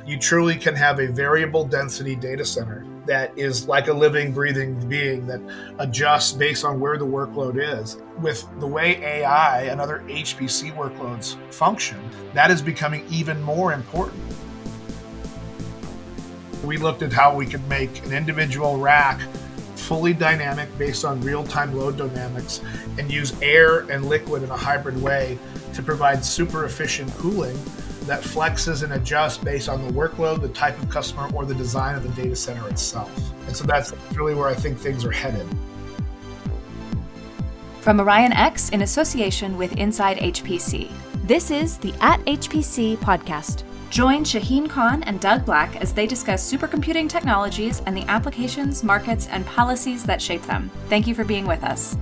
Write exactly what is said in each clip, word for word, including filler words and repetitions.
You truly can have a variable density data center that is like a living, breathing being that adjusts based on where the workload is. With the way A I and other H P C workloads function, that is becoming even more important. We looked at how we could make an individual rack fully dynamic based on real-time load dynamics and use air and liquid in a hybrid way to provide super efficient cooling that flexes and adjusts based on the workload, the type of customer, or the design of the data center itself. And so that's really where I think things are headed. From Orion X in association with Inside H P C, this is the At H P C podcast. Join Shaheen Khan and Doug Black as they discuss supercomputing technologies and the applications, markets, and policies that shape them. Thank you for being with us.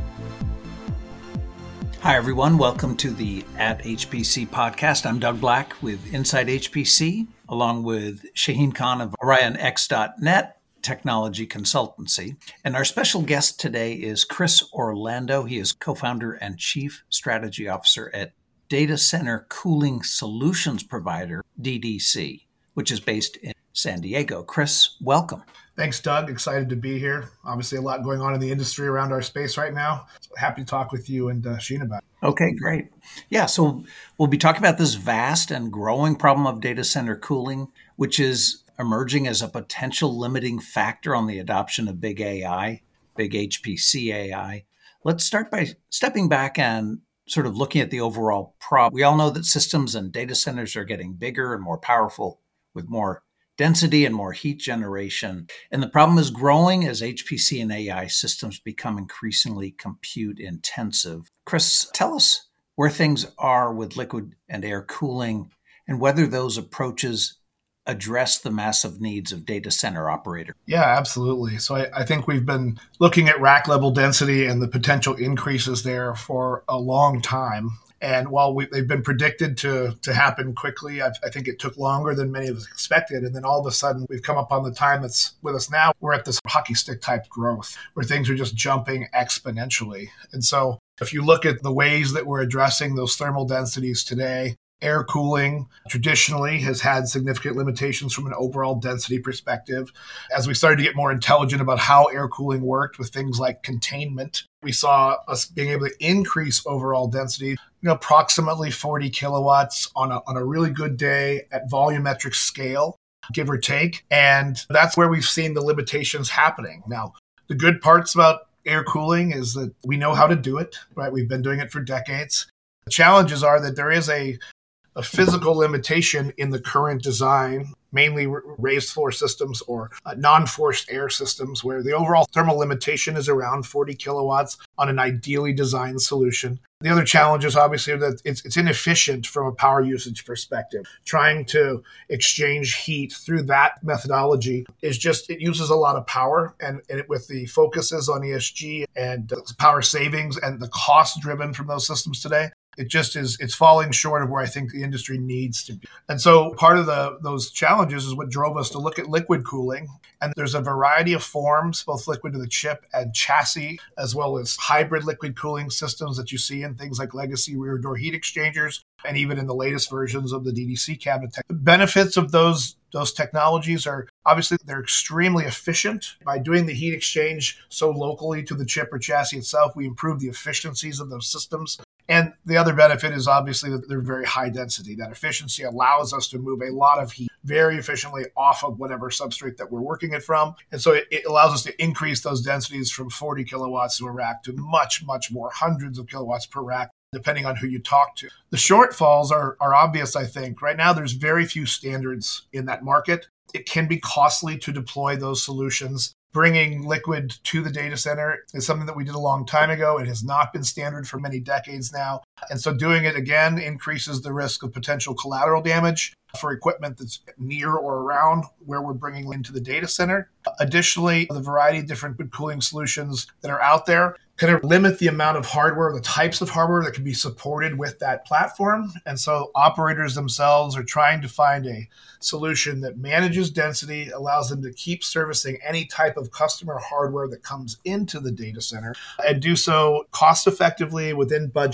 Hi, everyone. Welcome to the At H P C podcast. I'm Doug Black with Inside H P C, along with Shaheen Khan of Orion X dot net Technology Consultancy. And our special guest today is Chris Orlando. He is co-founder and chief strategy officer at Data Center Cooling Solutions Provider, D D C, which is based in San Diego. Chris, welcome. Thanks, Doug. Excited to be here. Obviously, a lot going on in the industry around our space right now. So happy to talk with you and uh, Sheen about it. Okay, great. Yeah, so we'll be talking about this vast and growing problem of data center cooling, which is emerging as a potential limiting factor on the adoption of big A I, big H P C A I. Let's start by stepping back and sort of looking at the overall problem. We all know that systems and data centers are getting bigger and more powerful with more density and more heat generation. And the problem is growing as H P C and A I systems become increasingly compute intensive. Chris, tell us where things are with liquid and air cooling and whether those approaches address the massive needs of data center operators. Yeah, absolutely. So I, I think we've been looking at rack level density and the potential increases there for a long time. And while we, they've been predicted to to happen quickly, I, I think it took longer than many of us expected. And then all of a sudden, we've come up on the time that's with us now. We're at this hockey stick type growth where things are just jumping exponentially. And so if you look at the ways that we're addressing those thermal densities today, air cooling traditionally has had significant limitations from an overall density perspective. As we started to get more intelligent about how air cooling worked with things like containment, we saw us being able to increase overall density, you know, approximately forty kilowatts on a, on a really good day at volumetric scale, give or take. And that's where we've seen the limitations happening. Now, the good parts about air cooling is that we know how to do it, right? We've been doing it for decades. The challenges are that there is a a physical limitation in the current design, mainly raised floor systems or uh, non-forced air systems, where the overall thermal limitation is around forty kilowatts on an ideally designed solution. The other challenge is obviously that it's, it's inefficient from a power usage perspective. Trying to exchange heat through that methodology is just, it uses a lot of power. And, and it, with the focuses on E S G and power savings and the cost driven from those systems today, it just is, it's falling short of where I think the industry needs to be. And so part of the those challenges is what drove us to look at liquid cooling. And there's a variety of forms, both liquid to the chip and chassis, as well as hybrid liquid cooling systems that you see in things like legacy rear door heat exchangers, and even in the latest versions of the D D C cabinet tech. The benefits of those Those technologies are obviously they're extremely efficient. By doing the heat exchange so locally to the chip or chassis itself, we improve the efficiencies of those systems. And the other benefit is obviously that they're very high density. That efficiency allows us to move a lot of heat very efficiently off of whatever substrate that we're working it from. And so it, it allows us to increase those densities from forty kilowatts to a rack to much, much more, hundreds of kilowatts per rack, depending on who you talk to. The shortfalls are, are obvious, I think. Right now, there's very few standards in that market. It can be costly to deploy those solutions. Bringing liquid to the data center is something that we did a long time ago. It has not been standard for many decades now. And so doing it again increases the risk of potential collateral damage for equipment that's near or around where we're bringing into the data center. Additionally, the variety of different cooling solutions that are out there kind of limit the amount of hardware, the types of hardware that can be supported with that platform. And so operators themselves are trying to find a solution that manages density, allows them to keep servicing any type of customer hardware that comes into the data center, and do so cost effectively within budget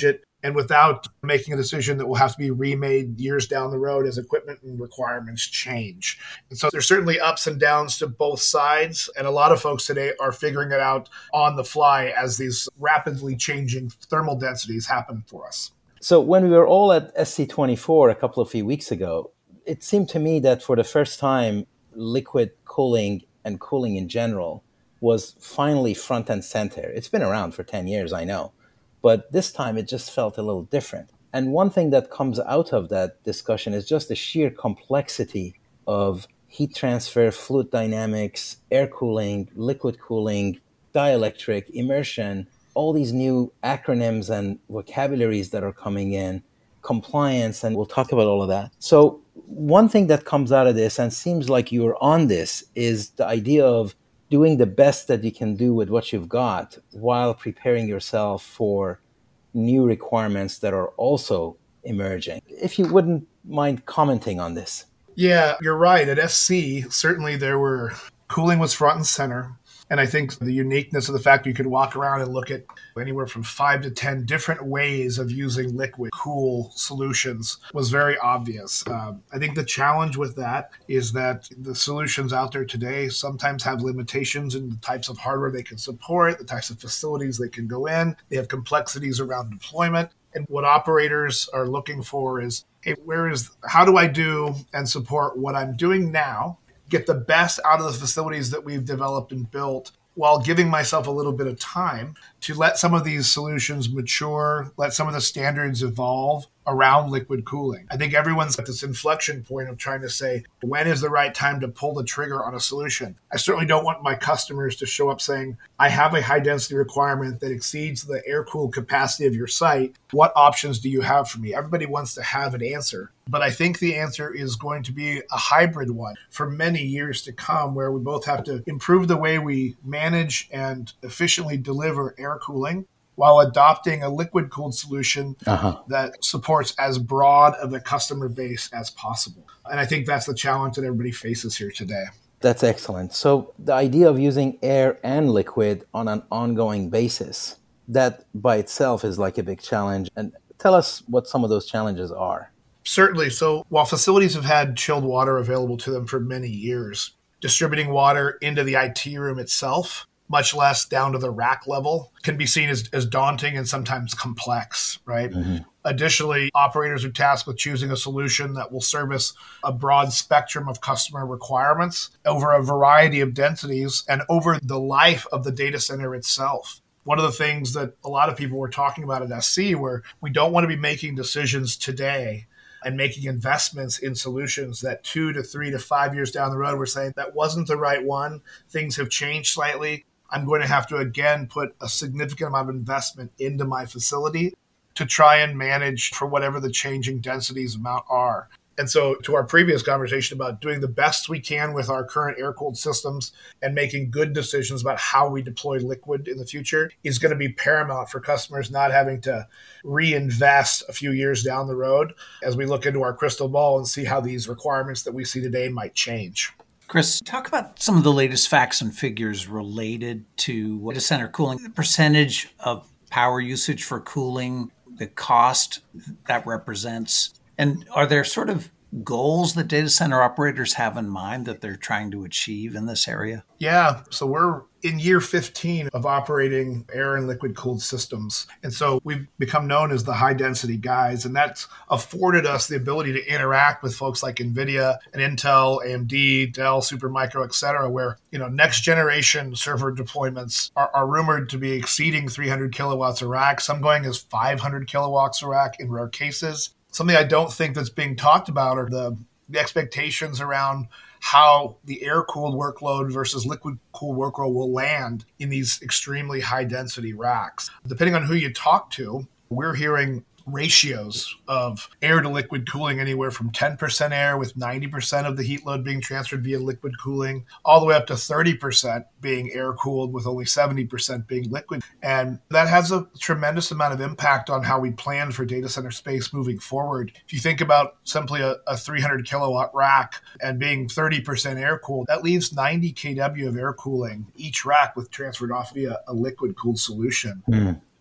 and without making a decision that will have to be remade years down the road as equipment and requirements change. And so there's certainly ups and downs to both sides. And a lot of folks today are figuring it out on the fly as these rapidly changing thermal densities happen for us. So when we were all at S C twenty-four a couple of few weeks ago, it seemed to me that for the first time, liquid cooling and cooling in general was finally front and center. It's been around for ten years, I know, but this time it just felt a little different. And one thing that comes out of that discussion is just the sheer complexity of heat transfer, fluid dynamics, air cooling, liquid cooling, dielectric, immersion, all these new acronyms and vocabularies that are coming in, compliance, and we'll talk about all of that. So one thing that comes out of this, and seems like you're on this, is the idea of doing the best that you can do with what you've got while preparing yourself for new requirements that are also emerging. If you wouldn't mind commenting on this. Yeah, you're right. At S C, certainly there were, cooling was front and center. And I think the uniqueness of the fact you could walk around and look at anywhere from five to ten different ways of using liquid cool solutions was very obvious. Um, I think the challenge with that is that the solutions out there today sometimes have limitations in the types of hardware they can support, the types of facilities they can go in. They have complexities around deployment. And what operators are looking for is, hey, where is, how do I do and support what I'm doing now, get the best out of the facilities that we've developed and built, while giving myself a little bit of time to let some of these solutions mature, let some of the standards evolve around liquid cooling. I think everyone's at this inflection point of trying to say, when is the right time to pull the trigger on a solution? I certainly don't want my customers to show up saying, I have a high density requirement that exceeds the air-cooled capacity of your site. What options do you have for me? Everybody wants to have an answer. But I think the answer is going to be a hybrid one for many years to come, where we both have to improve the way we manage and efficiently deliver air cooling while adopting a liquid-cooled solution uh-huh. that supports as broad of a customer base as possible. And I think that's the challenge that everybody faces here today. That's excellent. So the idea of using air and liquid on an ongoing basis, that by itself is like a big challenge. And tell us what some of those challenges are. Certainly. So while facilities have had chilled water available to them for many years, distributing water into the I T room itself, much less down to the rack level, can be seen as, as daunting and sometimes complex, right? Mm-hmm. Additionally, operators are tasked with choosing a solution that will service a broad spectrum of customer requirements over a variety of densities and over the life of the data center itself. One of the things that a lot of people were talking about at S C, where we don't want to be making decisions today and making investments in solutions that two to three to five years down the road, we're saying that wasn't the right one. Things have changed slightly. I'm going to have to, again, put a significant amount of investment into my facility to try and manage for whatever the changing densities amount are. And so to our previous conversation about doing the best we can with our current air-cooled systems and making good decisions about how we deploy liquid in the future is going to be paramount for customers not having to reinvest a few years down the road as we look into our crystal ball and see how these requirements that we see today might change. Chris, talk about some of the latest facts and figures related to data center cooling, the percentage of power usage for cooling, the cost that represents. And are there sort of goals that data center operators have in mind that they're trying to achieve in this area? Yeah. So we're in year fifteen of operating air and liquid cooled systems. And so we've become known as the high density guys. And that's afforded us the ability to interact with folks like NVIDIA and Intel, A M D, Dell, Supermicro, et cetera, where, you know, next generation server deployments are, are rumored to be exceeding three hundred kilowatts a rack, some going as five hundred kilowatts a rack in rare cases. Something I don't think that's being talked about are the, the expectations around how the air-cooled workload versus liquid-cooled workload will land in these extremely high-density racks. Depending on who you talk to, we're hearing ratios of air to liquid cooling anywhere from ten percent air with ninety percent of the heat load being transferred via liquid cooling, all the way up to thirty percent being air cooled with only seventy percent being liquid. And that has a tremendous amount of impact on how we plan for data center space moving forward. If you think about simply a, a three hundred kilowatt rack and being thirty percent air cooled, that leaves ninety kilowatts of air cooling each rack with transferred off via a liquid cooled solution. Mm.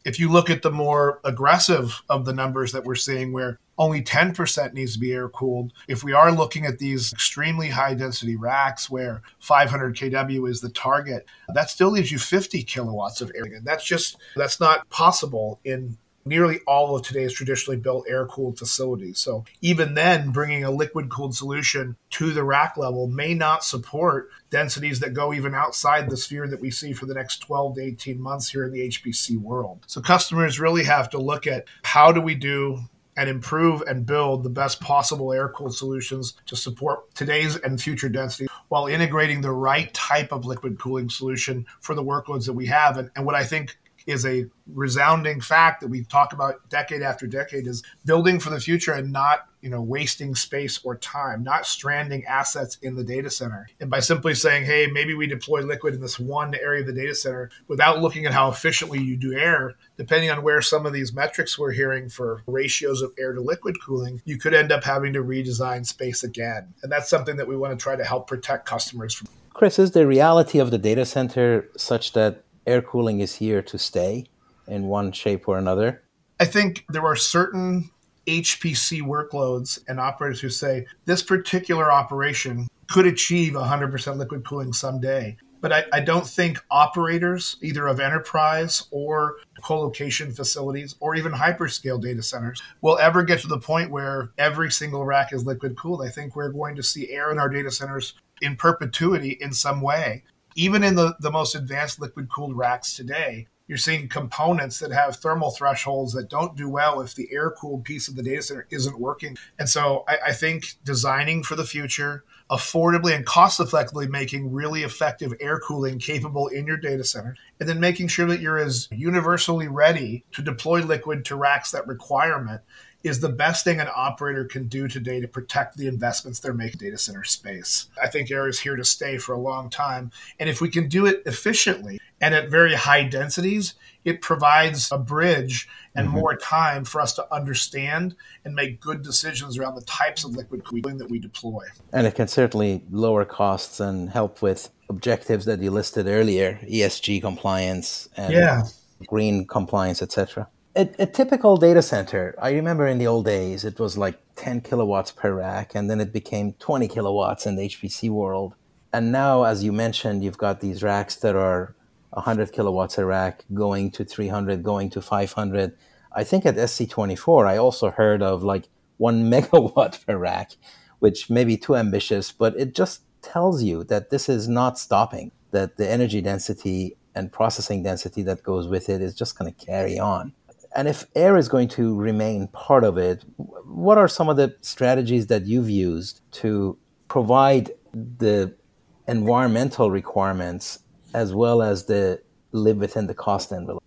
If you look at the more aggressive of the numbers that we're seeing, where only ten percent needs to be air cooled, if we are looking at these extremely high density racks where five hundred kilowatts is the target, that still leaves you fifty kilowatts of air. And that's just, that's not possible in nearly all of today's traditionally built air-cooled facilities. So even then, bringing a liquid-cooled solution to the rack level may not support densities that go even outside the sphere that we see for the next twelve to eighteen months here in the H P C world. So customers really have to look at how do we do and improve and build the best possible air-cooled solutions to support today's and future density while integrating the right type of liquid cooling solution for the workloads that we have. And, and what I think is a resounding fact that we talk about decade after decade is building for the future and not, you know, wasting space or time, not stranding assets in the data center. And by simply saying, hey, maybe we deploy liquid in this one area of the data center without looking at how efficiently you do air, depending on where some of these metrics we're hearing for ratios of air to liquid cooling, you could end up having to redesign space again. And that's something that we want to try to help protect customers from. Chris, is the reality of the data center such that air cooling is here to stay in one shape or another? I think there are certain H P C workloads and operators who say this particular operation could achieve one hundred percent liquid cooling someday. But I, I don't think operators, either of enterprise or co-location facilities or even hyperscale data centers, will ever get to the point where every single rack is liquid cooled. I think we're going to see air in our data centers in perpetuity in some way. Even in the, the most advanced liquid-cooled racks today, you're seeing components that have thermal thresholds that don't do well if the air-cooled piece of the data center isn't working. And so I, I think designing for the future, affordably and cost-effectively making really effective air cooling capable in your data center, and then making sure that you're as universally ready to deploy liquid to racks that requirement is the best thing an operator can do today to protect the investments they're making in data center space. I think air is here to stay for a long time. And if we can do it efficiently and at very high densities, it provides a bridge and mm-hmm. more time for us to understand and make good decisions around the types of liquid cooling that we deploy. And it can certainly lower costs and help with objectives that you listed earlier, E S G compliance and yeah. green compliance, et cetera. A, a typical data center, I remember in the old days, it was like ten kilowatts per rack, and then it became twenty kilowatts in the H P C world. And now, as you mentioned, you've got these racks that are one hundred kilowatts a rack, going to three hundred, going to five hundred. I think at S C twenty-four, I also heard of like one megawatt per rack, which may be too ambitious, but it just tells you that this is not stopping, that the energy density and processing density that goes with it is just going to carry on. And if air is going to remain part of it, what are some of the strategies that you've used to provide the environmental requirements as well as the live within the cost envelope?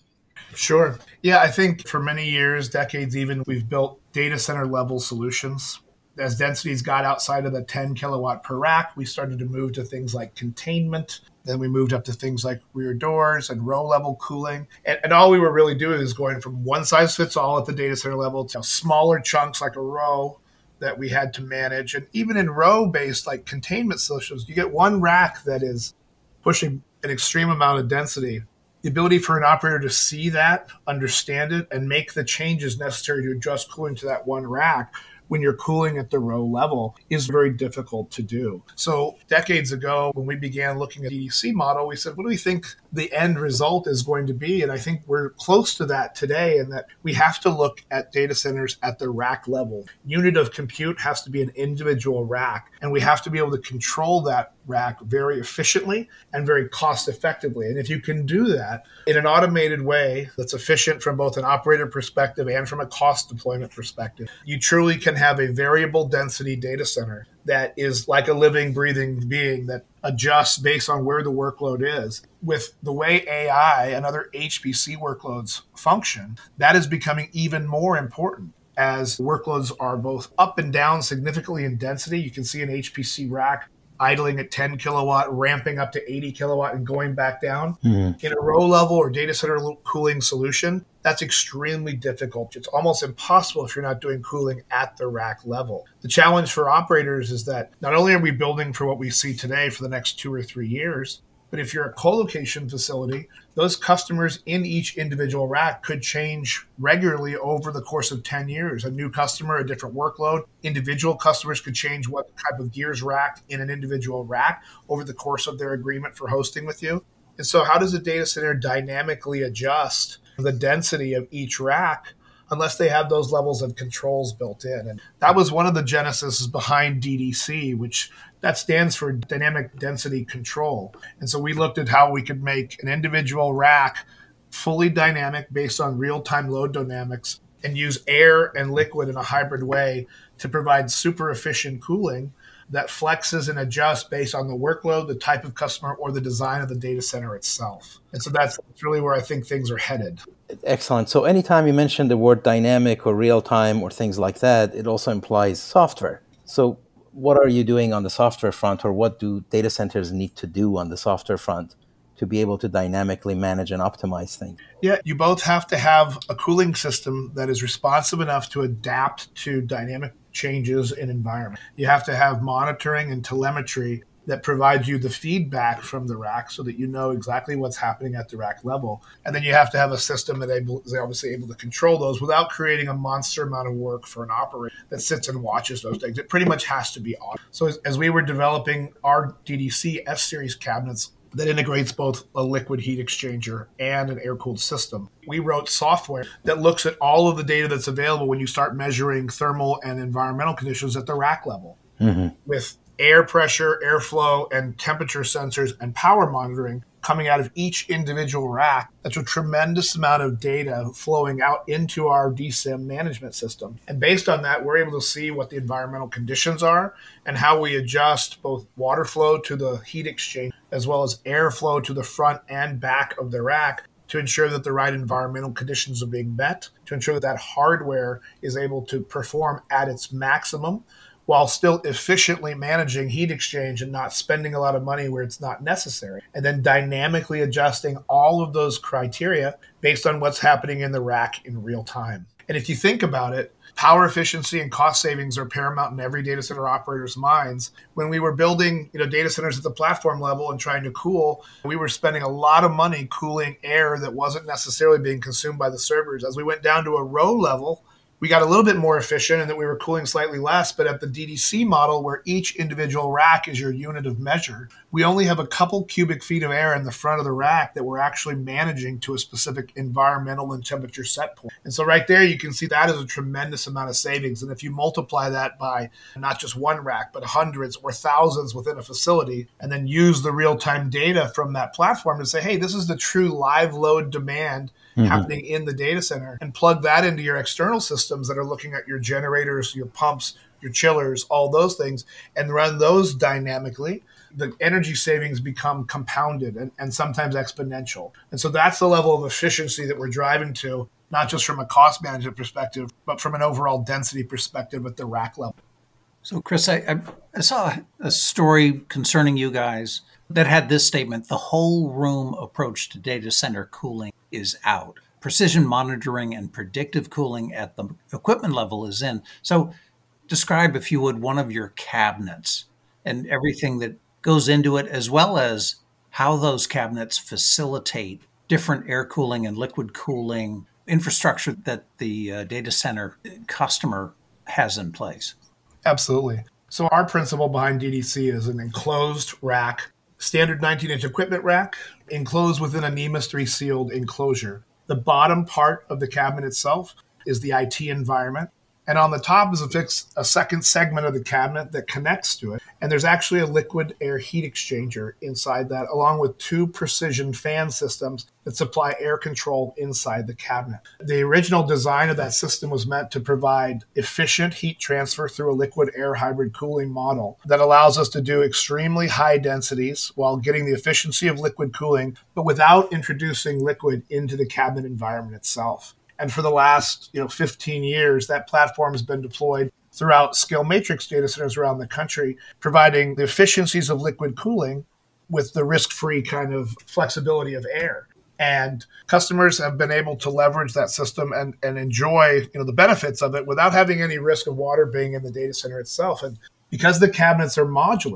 Sure. Yeah, I think for many years, decades even, we've built data center level solutions. As densities got outside of the ten kilowatt per rack, we started to move to things like containment. Then we moved up to things like rear doors and row level cooling. And, and all we were really doing is going from one size fits all at the data center level to smaller chunks like a row that we had to manage. And even in row based like containment solutions, you get one rack that is pushing an extreme amount of density. The ability for an operator to see that, understand it, and make the changes necessary to adjust cooling to that one rack when you're cooling at the row level is very difficult to do. So decades ago, when we began looking at the D D C model, we said, what do we think the end result is going to be? And I think we're close to that today, in that we have to look at data centers at the rack level. Unit of compute has to be an individual rack, and we have to be able to control that rack very efficiently and very cost effectively. And if you can do that in an automated way that's efficient from both an operator perspective and from a cost deployment perspective, you truly can have a variable density data center that is like a living, breathing being that adjusts based on where the workload is. With the way A I and other H P C workloads function, that is becoming even more important. As workloads are both up and down significantly in density, you can see an H P C rack idling at ten kilowatt, ramping up to eighty kilowatt and going back down. Mm-hmm. In a row level or data center cooling solution, that's extremely difficult. It's almost impossible if you're not doing cooling at the rack level. The challenge for operators is that not only are we building for what we see today for the next two or three years, But if you're a co-location facility, those customers in each individual rack could change regularly over the course of ten years. A new customer, a different workload. Individual customers could change what type of gears racked in an individual rack over the course of their agreement for hosting with you. And so how does a data center dynamically adjust the density of each rack unless they have those levels of controls built in? And that was one of the genesis behind D D C, which that stands for Dynamic Density Control. And so we looked at how we could make an individual rack fully dynamic based on real-time load dynamics and use air and liquid in a hybrid way to provide super efficient cooling that flexes and adjusts based on the workload, the type of customer, or the design of the data center itself. And so that's really where I think things are headed. Excellent. So anytime you mention the word dynamic or real time or things like that, it also implies software. So what are you doing on the software front, or what do data centers need to do on the software front to be able to dynamically manage and optimize things? Yeah, you both have to have a cooling system that is responsive enough to adapt to dynamic changes in environment. You have to have monitoring and telemetry that provides you the feedback from the rack so that you know exactly what's happening at the rack level. And then you have to have a system that able, is obviously able to control those without creating a monster amount of work for an operator that sits and watches those things. It pretty much has to be on. So as, as we were developing our D D C F-Series cabinets, that integrates both a liquid heat exchanger and an air-cooled system. We wrote software that looks at all of the data that's available when you start measuring thermal and environmental conditions at the rack level. Mm-hmm. With air pressure, airflow, and temperature sensors and power monitoring coming out of each individual rack. That's a tremendous amount of data flowing out into our D SIM management system. And based on that, we're able to see what the environmental conditions are and how we adjust both water flow to the heat exchange as well as airflow to the front and back of the rack to ensure that the right environmental conditions are being met, to ensure that that hardware is able to perform at its maximum while still efficiently managing heat exchange and not spending a lot of money where it's not necessary. And then dynamically adjusting all of those criteria based on what's happening in the rack in real time. And if you think about it, power efficiency and cost savings are paramount in every data center operator's minds. When we were building, you know, data centers at the platform level and trying to cool, we were spending a lot of money cooling air that wasn't necessarily being consumed by the servers. As we went down to a row level, we got a little bit more efficient and that we were cooling slightly less, but at the D D C model where each individual rack is your unit of measure, we only have a couple cubic feet of air in the front of the rack that we're actually managing to a specific environmental and temperature set point. And so right there, you can see that is a tremendous amount of savings. And if you multiply that by not just one rack, but hundreds or thousands within a facility, and then use the real-time data from that platform to say, hey, this is the true live load demand mm-hmm. happening in the data center, and plug that into your external systems that are looking at your generators, your pumps, your chillers, all those things, and run those dynamically, the energy savings become compounded and, and sometimes exponential. And so that's the level of efficiency that we're driving to, not just from a cost management perspective, but from an overall density perspective at the rack level. So, Chris, I, I saw a story concerning you guys that had this statement: the whole room approach to data center cooling is out. Precision monitoring and predictive cooling at the equipment level is in. So describe, if you would, one of your cabinets and everything that goes into it, as well as how those cabinets facilitate different air cooling and liquid cooling infrastructure that the uh, data center customer has in place. Absolutely. So our principle behind D D C is an enclosed rack, standard nineteen-inch equipment rack, enclosed within a NEMA three sealed enclosure. The bottom part of the cabinet itself is the I T environment. And on the top is a, fixed, a second segment of the cabinet that connects to it. And there's actually a liquid air heat exchanger inside that, along with two precision fan systems that supply air control inside the cabinet. The original design of that system was meant to provide efficient heat transfer through a liquid air hybrid cooling model that allows us to do extremely high densities while getting the efficiency of liquid cooling, but without introducing liquid into the cabinet environment itself. And for the last, you know, fifteen years, that platform has been deployed throughout scale matrix data centers around the country, providing the efficiencies of liquid cooling with the risk-free kind of flexibility of air. And customers have been able to leverage that system and, and enjoy, you know, the benefits of it without having any risk of water being in the data center itself. And because the cabinets are modular,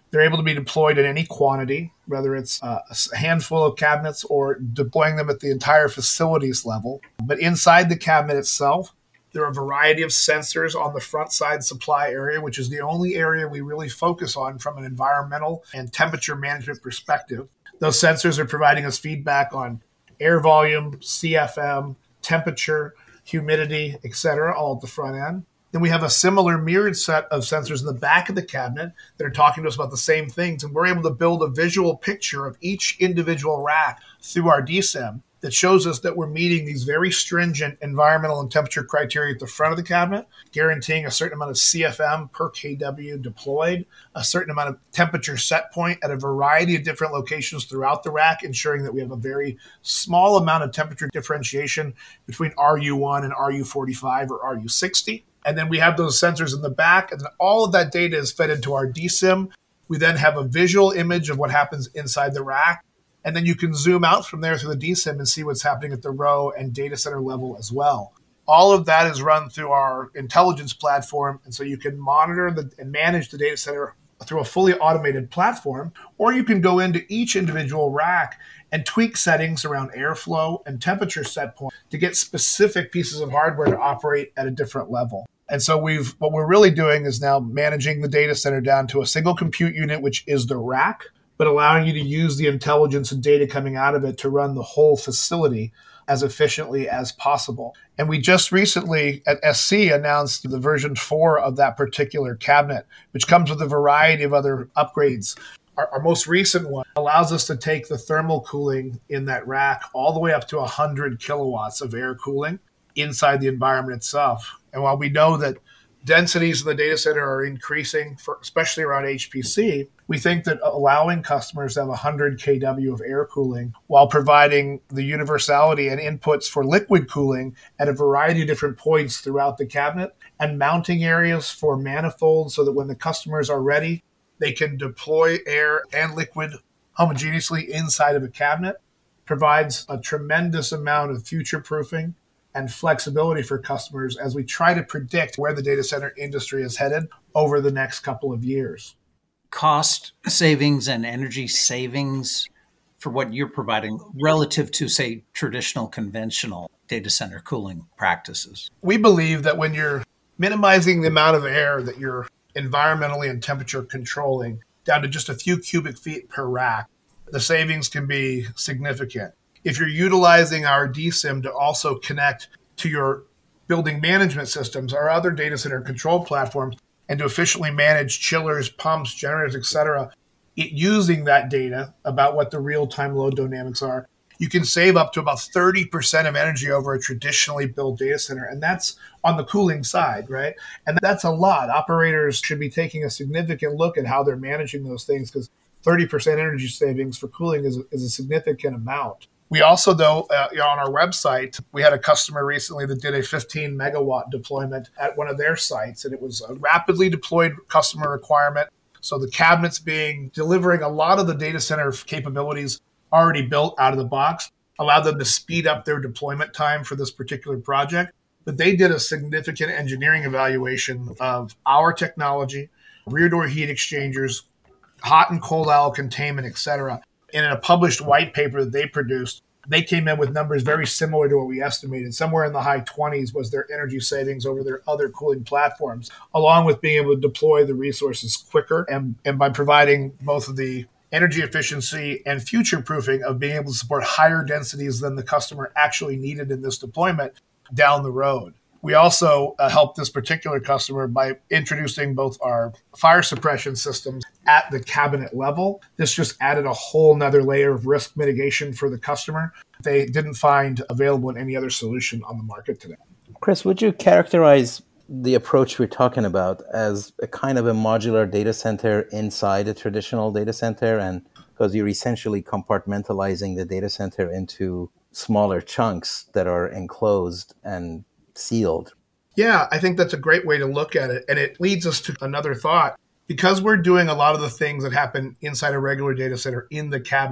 They're able to be deployed in any quantity, whether it's uh, a handful of cabinets or deploying them at the entire facilities level. But inside the cabinet itself, there are a variety of sensors on the front side supply area, which is the only area we really focus on from an environmental and temperature management perspective. Those sensors are providing us feedback on air volume, C F M, temperature, humidity, et cetera, all at the front end. Then we have a similar mirrored set of sensors in the back of the cabinet that are talking to us about the same things. And we're able to build a visual picture of each individual rack through our D SIM that shows us that we're meeting these very stringent environmental and temperature criteria at the front of the cabinet, guaranteeing a certain amount of C F M per K W deployed, a certain amount of temperature set point at a variety of different locations throughout the rack, ensuring that we have a very small amount of temperature differentiation between R U one and R U forty-five or R U sixty. And then we have those sensors in the back, and then all of that data is fed into our D SIM. We then have a visual image of what happens inside the rack. And then you can zoom out from there through the D SIM and see what's happening at the row and data center level as well. All of that is run through our intelligence platform. And so you can monitor the, and manage the data center through a fully automated platform, or you can go into each individual rack and tweak settings around airflow and temperature set point to get specific pieces of hardware to operate at a different level. And so we've what we're really doing is now managing the data center down to a single compute unit, which is the rack, but allowing you to use the intelligence and data coming out of it to run the whole facility as efficiently as possible. And we just recently at S C announced the version four of that particular cabinet, which comes with a variety of other upgrades. Our, our most recent one allows us to take the thermal cooling in that rack all the way up to one hundred kilowatts of air cooling inside the environment itself. And while we know that densities in the data center are increasing, for, especially around H P C, we think that allowing customers to have one hundred K W of air cooling while providing the universality and inputs for liquid cooling at a variety of different points throughout the cabinet and mounting areas for manifolds so that when the customers are ready, they can deploy air and liquid homogeneously inside of a cabinet provides a tremendous amount of future-proofing and flexibility for customers as we try to predict where the data center industry is headed over the next couple of years. Cost savings and energy savings for what you're providing relative to, say, traditional conventional data center cooling practices? We believe that when you're minimizing the amount of air that you're environmentally and temperature controlling down to just a few cubic feet per rack, the savings can be significant. If you're utilizing our D SIM to also connect to your building management systems or other data center control platforms and to efficiently manage chillers, pumps, generators, et cetera, it, using that data about what the real-time load dynamics are, you can save up to about thirty percent of energy over a traditionally built data center. And that's on the cooling side, right? And that's a lot. Operators should be taking a significant look at how they're managing those things because thirty percent energy savings for cooling is, is a significant amount. We also, though, uh, you know, on our website, we had a customer recently that did a fifteen megawatt deployment at one of their sites, and it was a rapidly deployed customer requirement. So the cabinets being delivering a lot of the data center capabilities already built out of the box, allowed them to speed up their deployment time for this particular project. But they did a significant engineering evaluation of our technology, rear door heat exchangers, hot and cold aisle containment, et cetera. And in a published white paper that they produced, they came in with numbers very similar to what we estimated. Somewhere in the high twenties was their energy savings over their other cooling platforms, along with being able to deploy the resources quicker and, and by providing both of the energy efficiency and future-proofing of being able to support higher densities than the customer actually needed in this deployment down the road. We also uh, helped this particular customer by introducing both our fire suppression systems at the cabinet level. This just added a whole nother layer of risk mitigation for the customer they didn't find available in any other solution on the market today. Chris, would you characterize the approach we're talking about as a kind of a modular data center inside a traditional data center? And because you're essentially compartmentalizing the data center into smaller chunks that are enclosed and sealed. Yeah, I think that's a great way to look at it. And it leads us to another thought. Because we're doing a lot of the things that happen inside a regular data center in the cabinet,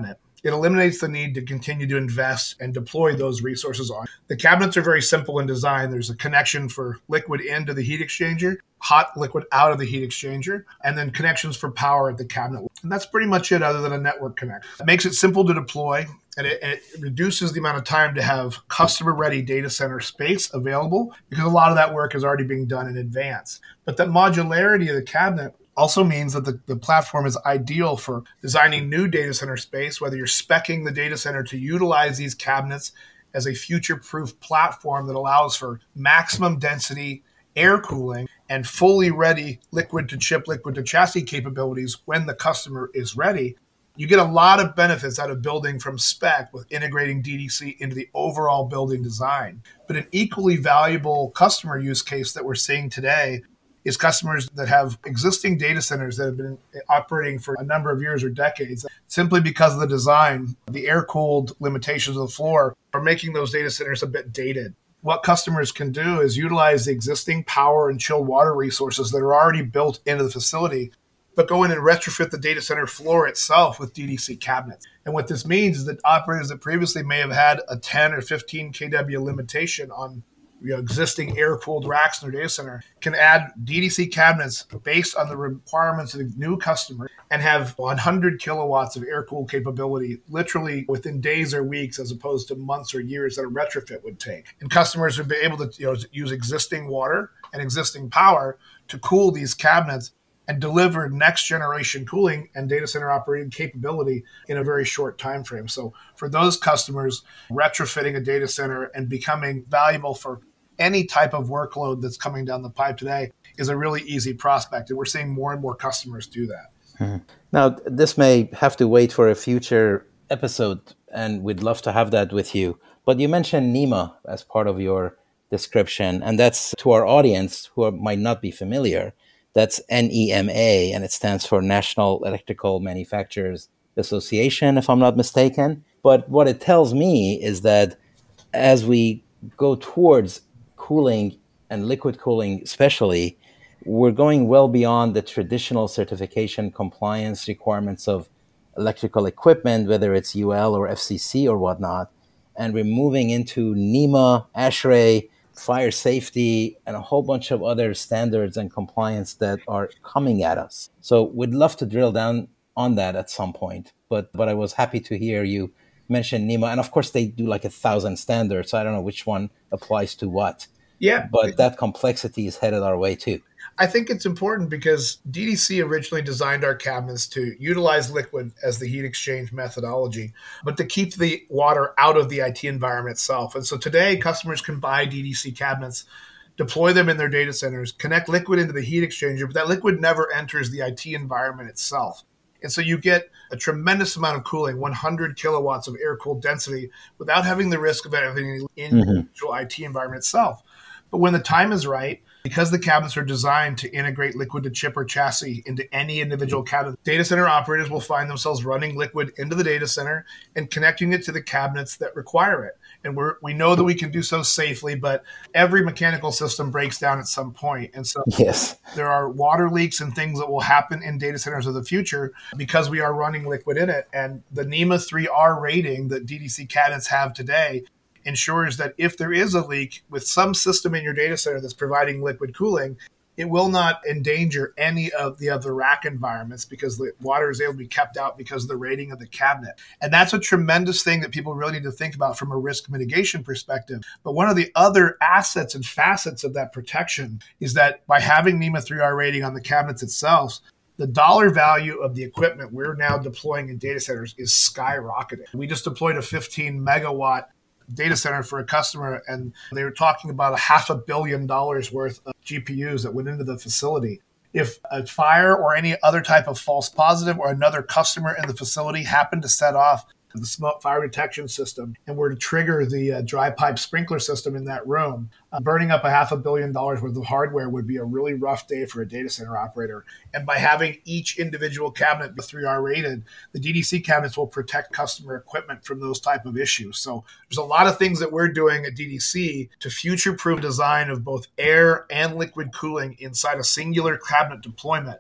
it eliminates the need to continue to invest and deploy those resources on. The cabinets are very simple in design. There's a connection for liquid into the heat exchanger, hot liquid out of the heat exchanger, and then connections for power at the cabinet. And that's pretty much it other than a network connection. It makes it simple to deploy, and it, it reduces the amount of time to have customer-ready data center space available because a lot of that work is already being done in advance. But that modularity of the cabinet also means that the, the platform is ideal for designing new data center space, whether you're speccing the data center to utilize these cabinets as a future-proof platform that allows for maximum density air cooling and fully ready liquid to chip, liquid to chassis capabilities when the customer is ready. You get a lot of benefits out of building from spec with integrating D D C into the overall building design. But an equally valuable customer use case that we're seeing today is customers that have existing data centers that have been operating for a number of years or decades. Simply because of the design, the air-cooled limitations of the floor are making those data centers a bit dated. What customers can do is utilize the existing power and chilled water resources that are already built into the facility, but go in and retrofit the data center floor itself with D D C cabinets. And what this means is that operators that previously may have had a ten or fifteen kilowatts limitation on you know, existing air-cooled racks in their data center can add D D C cabinets based on the requirements of the new customer and have one hundred kilowatts of air-cooled capability literally within days or weeks as opposed to months or years that a retrofit would take. And customers would be able to you know, use existing water and existing power to cool these cabinets and deliver next-generation cooling and data center operating capability in a very short time frame. So for those customers, retrofitting a data center and becoming valuable for any type of workload that's coming down the pipe today is a really easy prospect. And we're seeing more and more customers do that. Mm-hmm. Now, this may have to wait for a future episode, and we'd love to have that with you. But you mentioned NEMA as part of your description, and that's to our audience who are, might not be familiar. That's N E M A, and it stands for National Electrical Manufacturers Association, if I'm not mistaken. But what it tells me is that as we go towards cooling and liquid cooling especially, we're going well beyond the traditional certification compliance requirements of electrical equipment, whether it's U L or F C C or whatnot, and we're moving into NEMA, ASHRAE, fire safety, and a whole bunch of other standards and compliance that are coming at us. So we'd love to drill down on that at some point. But but I was happy to hear you mention NEMA. And of course, they do like a thousand standards. So I don't know which one applies to what. Yeah. But that complexity is headed our way too. I think it's important because D D C originally designed our cabinets to utilize liquid as the heat exchange methodology, but to keep the water out of the I T environment itself. And so today, customers can buy D D C cabinets, deploy them in their data centers, connect liquid into the heat exchanger, but that liquid never enters the I T environment itself. And so you get a tremendous amount of cooling, one hundred kilowatts of air-cooled density, without having the risk of anything in mm-hmm. the actual I T environment itself. But when the time is right, because the cabinets are designed to integrate liquid to chip or chassis into any individual cabinet, data center operators will find themselves running liquid into the data center and connecting it to the cabinets that require it. And we're, we know that we can do so safely, but every mechanical system breaks down at some point. And so yes. there are water leaks and things that will happen in data centers of the future because we are running liquid in it. And the NEMA three R rating that D D C cabinets have today ensures that if there is a leak with some system in your data center that's providing liquid cooling, it will not endanger any of the other rack environments because the water is able to be kept out because of the rating of the cabinet. And that's a tremendous thing that people really need to think about from a risk mitigation perspective. But one of the other assets and facets of that protection is that by having NEMA three R rating on the cabinets itself, the dollar value of the equipment we're now deploying in data centers is skyrocketing. We just deployed a fifteen megawatt data center for a customer, and they were talking about a half a billion dollars worth of G P Us that went into the facility. If a fire or any other type of false positive or another customer in the facility happened to set off the smoke fire detection system and were to trigger the uh, dry pipe sprinkler system in that room, uh, burning up a half a billion dollars worth of hardware would be a really rough day for a data center operator. And by having each individual cabinet three R rated, the D D C cabinets will protect customer equipment from those type of issues. So there's a lot of things that we're doing at D D C to future-proof design of both air and liquid cooling inside a singular cabinet deployment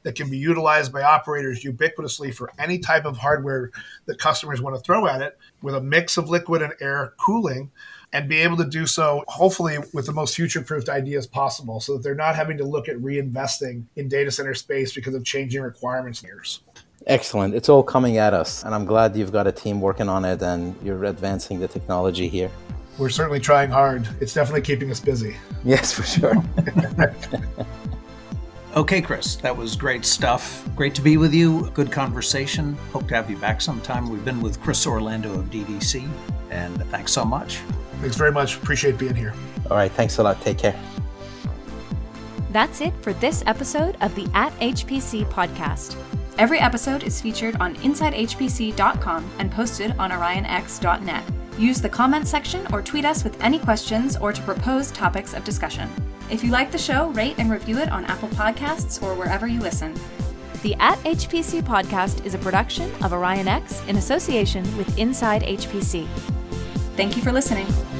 that can be utilized by operators ubiquitously for any type of hardware that customers want to throw at it, with a mix of liquid and air cooling, and be able to do so hopefully with the most future-proofed ideas possible, so that they're not having to look at reinvesting in data center space because of changing requirements in years. Excellent. It's all coming at us, and I'm glad you've got a team working on it and you're advancing the technology here. We're certainly trying hard. It's definitely keeping us busy. Yes, for sure. Okay, Chris, that was great stuff. Great to be with you. Good conversation. Hope to have you back sometime. We've been with Chris Orlando of D D C, and thanks so much. Thanks very much. Appreciate being here. All right. Thanks a lot. Take care. That's it for this episode of the At H P C podcast. Every episode is featured on inside H P C dot com and posted on Orion X dot net. Use the comment section or tweet us with any questions or to propose topics of discussion. If you like the show, rate and review it on Apple Podcasts or wherever you listen. The At H P C podcast is a production of Orion X in association with Inside H P C. Thank you for listening.